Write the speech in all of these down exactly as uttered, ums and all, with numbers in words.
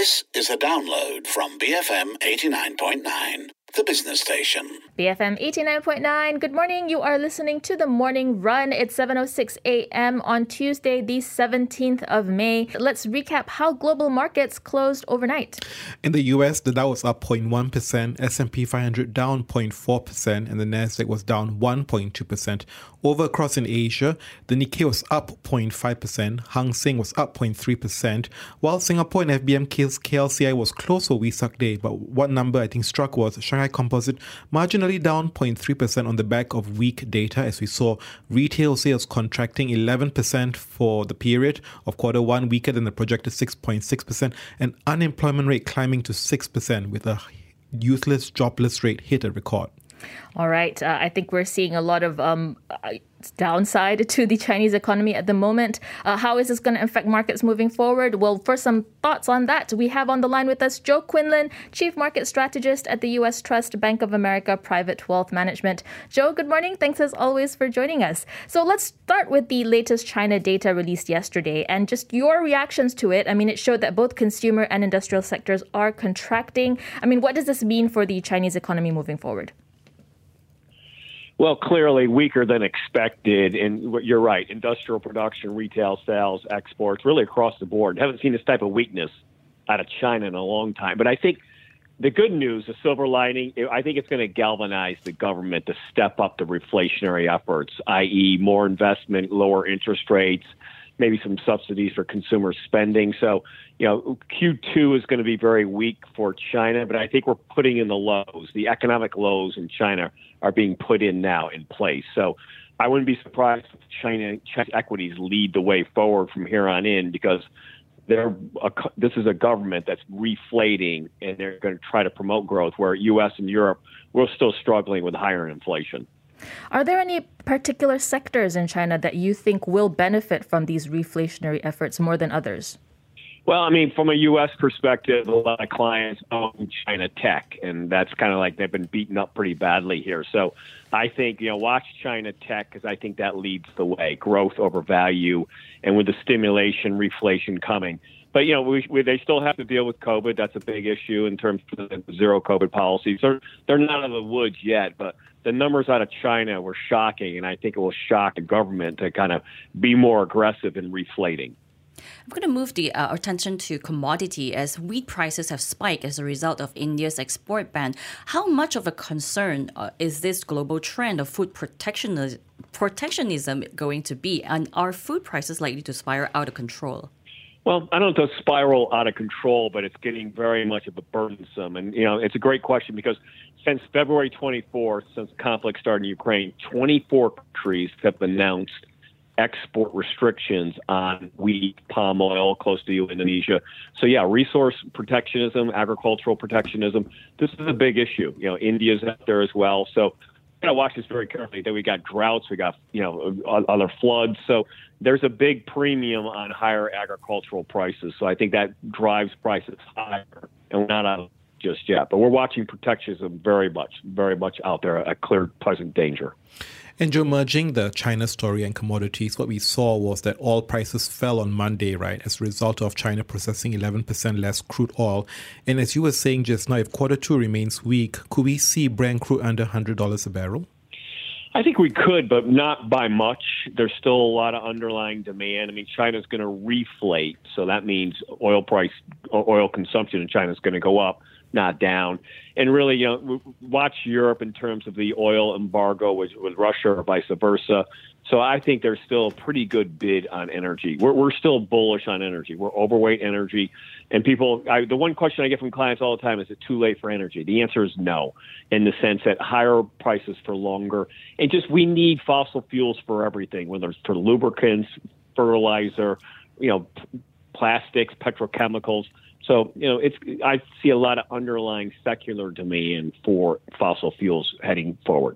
This is a download from B F M eighty-nine point nine, the business station. B F M eighty-nine point nine. Good morning. You are listening to The Morning Run. It's seven oh six a.m. on Tuesday, the seventeenth of May. Let's recap how global markets closed overnight. In the U S, the Dow was up zero point one percent, S and P five hundred down zero point four percent, and the Nasdaq was down one point two percent. Over across in Asia, the Nikkei was up zero point five percent, Hang Seng was up zero point three percent, while Singapore and F B M K's K L C I was close for Wesak Day, but one number I think struck was Shanghai Composite marginally down zero point three percent on the back of weak data, as we saw retail sales contracting eleven percent for the period of quarter one, weaker than the projected six point six percent, and unemployment rate climbing to six percent with a useless jobless rate hit a record. All right. Uh, I think we're seeing a lot of um, downside to the Chinese economy at the moment. Uh, how is this going to affect markets moving forward? Well, for some thoughts on that, we have on the line with us Joe Quinlan, Chief Market Strategist at the U S Trust Bank of America Private Wealth Management. Joe, good morning. Thanks as always for joining us. So let's start with the latest China data released yesterday and just your reactions to it. I mean, it showed that both consumer and industrial sectors are contracting. I mean, what does this mean for the Chinese economy moving forward? Well, clearly weaker than expected. And you're right, industrial production, retail sales, exports, really across the board. Haven't seen this type of weakness out of China in a long time. But I think the good news, the silver lining, I think it's going to galvanize the government to step up the reflationary efforts, that is more investment, lower interest rates, maybe some subsidies for consumer spending. So, you know, Q two is going to be very weak for China, but I think we're putting in the lows. The economic lows in China are being put in now in place. So I wouldn't be surprised if China, China equities lead the way forward from here on in, because they're a, this is a government that's reflating, and they're going to try to promote growth, where U S and Europe, we're still struggling with higher inflation. Are there any particular sectors in China that you think will benefit from these reflationary efforts more than others? Well, I mean, from a U S perspective, a lot of clients own China tech, and that's kind of like they've been beaten up pretty badly here. So I think, you know, watch China tech, because I think that leads the way, growth over value, and with the stimulation, reflation coming. But, you know, we, we, they still have to deal with COVID. That's a big issue in terms of the zero COVID policies. They're, they're not out of the woods yet, but the numbers out of China were shocking, and I think it will shock the government to kind of be more aggressive in reflating. I'm going to move the uh, attention to commodity, as wheat prices have spiked as a result of India's export ban. How much of a concern uh, is this global trend of food protectionism, protectionism going to be? And are food prices likely to spiral out of control? Well, I don't know if it's spiral out of control, but it's getting very much of a burdensome. And, you know, it's a great question, because since February twenty-fourth, since the conflict started in Ukraine, twenty-four countries have announced export restrictions on wheat, palm oil, close to you, Indonesia. So, yeah, resource protectionism, agricultural protectionism, this is a big issue. You know, India's out there as well. So, got to watch this very carefully. Then we got droughts, we got, you know, other floods. So there's a big premium on higher agricultural prices. So I think that drives prices higher, and we're not out of it just yet. But we're watching protectionism very much, very much out there, a clear, present danger. And Joe, merging the China story and commodities, what we saw was that oil prices fell on Monday, right, as a result of China processing eleven percent less crude oil. And as you were saying just now, if quarter two remains weak, could we see Brent crude under one hundred dollars a barrel? I think we could, but not by much. There's still a lot of underlying demand. I mean, China's going to reflate, so that means oil price, oil consumption in China is going to go up, not down. And really, you know, watch Europe in terms of the oil embargo with, with Russia or vice versa. So I think there's still a pretty good bid on energy. We're, we're still bullish on energy. We're overweight energy. And people, I, the one question I get from clients all the time is, is it too late for energy? The answer is no, in the sense that higher prices for longer. And just we need fossil fuels for everything, whether it's for lubricants, fertilizer, you know, plastics, petrochemicals. So, you know, it's I see a lot of underlying secular demand for fossil fuels heading forward.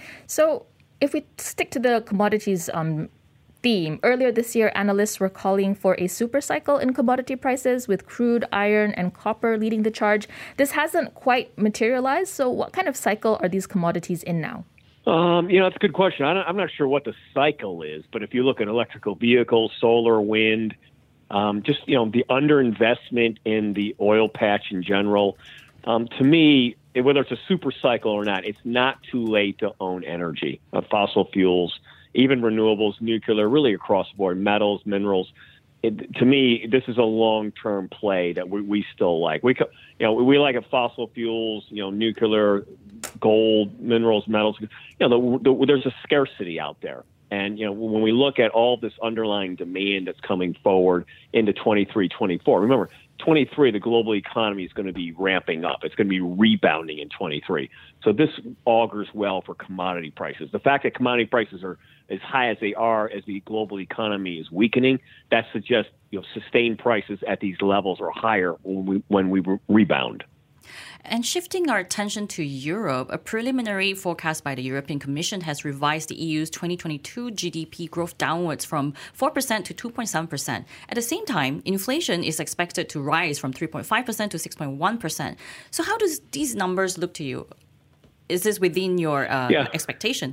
So if we stick to the commodities um, theme, earlier this year, analysts were calling for a super cycle in commodity prices, with crude, iron, and copper leading the charge. This hasn't quite materialized. So what kind of cycle are these commodities in now? Um, you know, it's a good question. I don't, I'm not sure what the cycle is, but if you look at electrical vehicles, solar, wind, Um, just, you know, the underinvestment in the oil patch in general. Um, to me, whether it's a super cycle or not, it's not too late to own energy, uh, fossil fuels, even renewables, nuclear, really across the board, metals, minerals. It, to me, this is a long-term play that we, we still like. We, you know, we like it fossil fuels, you know, nuclear, gold, minerals, metals. You know, the, the, there's a scarcity out there. And, you know, when we look at all this underlying demand that's coming forward into twenty-three, twenty-four, remember, twenty-three, the global economy is going to be ramping up. It's going to be rebounding in twenty-three. So this augurs well for commodity prices. The fact that commodity prices are as high as they are as the global economy is weakening, that suggests, you know, sustained prices at these levels are higher when we, when we re- rebound. And shifting our attention to Europe, a preliminary forecast by the European Commission has revised the E U's twenty twenty-two G D P growth downwards from four percent to two point seven percent. At the same time, inflation is expected to rise from three point five percent to six point one percent. So how does these numbers look to you? Is this within your uh, yeah. expectation?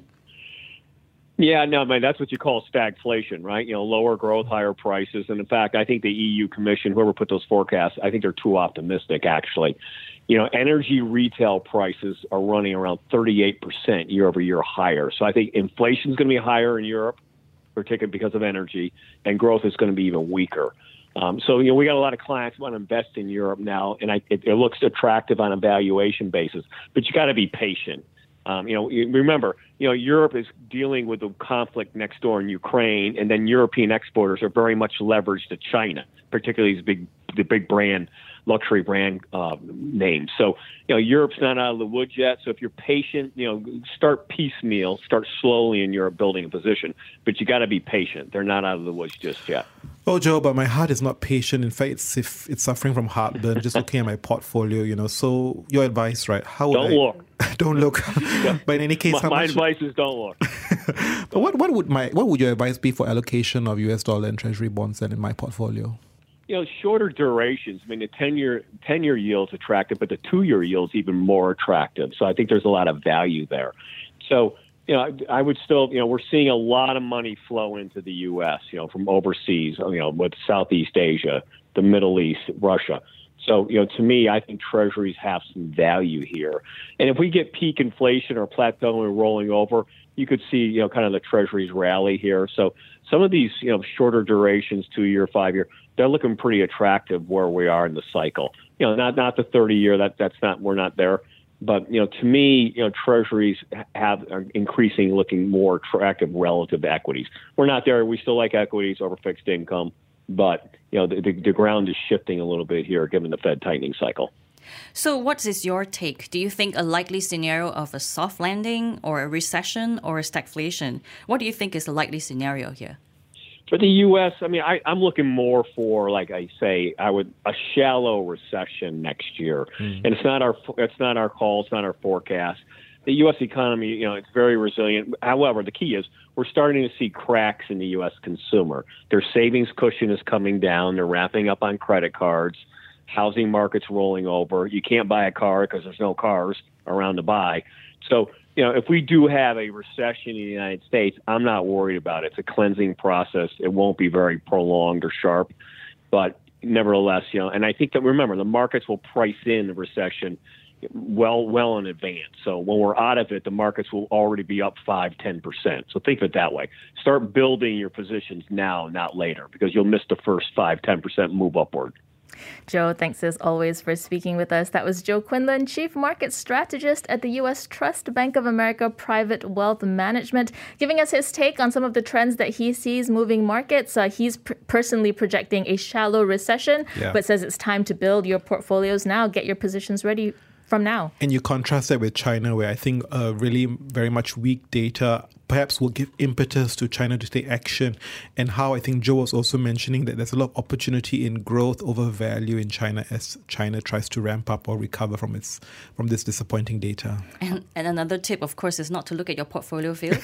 Yeah, no, I mean, that's what you call stagflation, right? You know, lower growth, higher prices. And in fact, I think the E U Commission, whoever put those forecasts, I think they're too optimistic, actually. You know, energy retail prices are running around thirty-eight percent year over year higher. So I think inflation is going to be higher in Europe, particularly because of energy, and growth is going to be even weaker. Um, so, you know, we got a lot of clients who want to invest in Europe now, and I, it, it looks attractive on a valuation basis, but you got to be patient. Um, you know, remember, you know, Europe is dealing with the conflict next door in Ukraine, and then European exporters are very much leveraged to China, particularly these big, the big brand, luxury brand uh, names. So, you know, Europe's not out of the woods yet. So if you're patient, you know, start piecemeal, start slowly in Europe building a position, but you got to be patient. They're not out of the woods just yet. Oh, Joe, but my heart is not patient. In fact, it's, if it's suffering from heartburn, just looking at my portfolio, you know. So your advice, right? How would Don't I, look. Don't look. But in any case, my, how my much, advice is don't look. But what, what would my what would your advice be for allocation of U S dollar and Treasury bonds then in my portfolio? You know, shorter durations. I mean, the ten-year ten-year yield's attractive, but the two-year yield's even more attractive. So I think there's a lot of value there. So, you know, I, I would still, you know, we're seeing a lot of money flow into the U S, you know, from overseas, you know, with Southeast Asia, the Middle East, Russia. So, you know, to me, I think treasuries have some value here. And if we get peak inflation or plateauing and rolling over, you could see, you know, kind of the treasuries rally here. So some of these, you know, shorter durations, two-year, five-year, they're looking pretty attractive where we are in the cycle. You know, not not the thirty-year, that that's not, we're not there. But, you know, to me, you know, treasuries have are increasing looking more attractive relative to equities. We're not there. We still like equities over fixed income. But, you know, the, the, the ground is shifting a little bit here given the Fed tightening cycle. So what is your take? Do you think a likely scenario of a soft landing or a recession or a stagflation? What do you think is a likely scenario here? For the U S, I mean, I, I'm looking more for, like I say, I would a shallow recession next year. Mm. And it's not our it's not our call. It's not our forecast. The U S economy, you know, it's very resilient. However, the key is we're starting to see cracks in the U S consumer. Their savings cushion is coming down. They're wrapping up on credit cards. Housing market's rolling over. You can't buy a car because there's no cars around to buy. So, you know, if we do have a recession in the United States, I'm not worried about it. It's a cleansing process. It won't be very prolonged or sharp. But nevertheless, you know, and I think that, remember, the markets will price in the recession well well in advance. So when we're out of it, the markets will already be up five, ten percent. So think of it that way. Start building your positions now, not later, because you'll miss the first five, ten percent move upward. Joe, thanks as always for speaking with us. That was Joe Quinlan, Chief Market Strategist at the U S Trust Bank of America Private Wealth Management, giving us his take on some of the trends that he sees moving markets. Uh, he's pr- personally projecting a shallow recession, yeah. but says it's time to build your portfolios now, get your positions ready from now. And you contrast that with China, where I think uh, really very much weak data perhaps will give impetus to China to take action, and how I think Joe was also mentioning that there's a lot of opportunity in growth over value in China as China tries to ramp up or recover from its from this disappointing data. And, and another tip, of course, is not to look at your portfolio, Phil.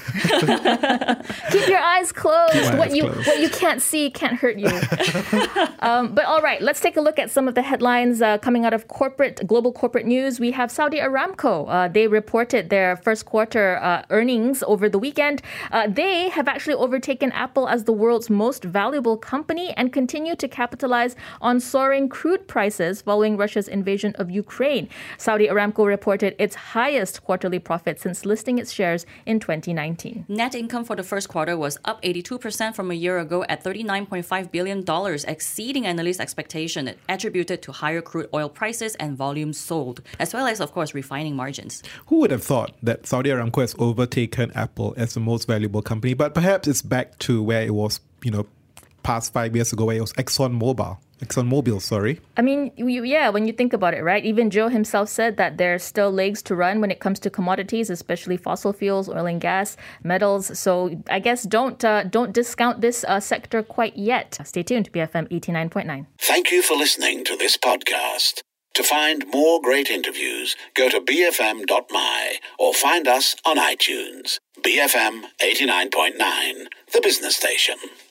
Keep your eyes closed. What eyes you closed. what you can't see can't hurt you. um, but all right, let's take a look at some of the headlines uh, coming out of corporate global corporate news. We have Saudi Aramco. Uh, they reported their first quarter uh, earnings over the weekend. weekend. Uh, they have actually overtaken Apple as the world's most valuable company and continue to capitalize on soaring crude prices following Russia's invasion of Ukraine. Saudi Aramco reported its highest quarterly profit since listing its shares in twenty nineteen. Net income for the first quarter was up eighty-two percent from a year ago at thirty-nine point five billion dollars, exceeding analyst expectation, attributed to higher crude oil prices and volumes sold, as well as, of course, refining margins. Who would have thought that Saudi Aramco has overtaken Apple as the most valuable company? But perhaps it's back to where it was, you know, past five years ago, where it was ExxonMobil. ExxonMobil, sorry. I mean, you, yeah, when you think about it, right? Even Joe himself said that there's still legs to run when it comes to commodities, especially fossil fuels, oil and gas, metals. So I guess don't uh, don't discount this uh, sector quite yet. Stay tuned to B F M eighty-nine point nine. Thank you for listening to this podcast. To find more great interviews, go to b f m dot m y or find us on iTunes. B F M eighty-nine point nine, the business station.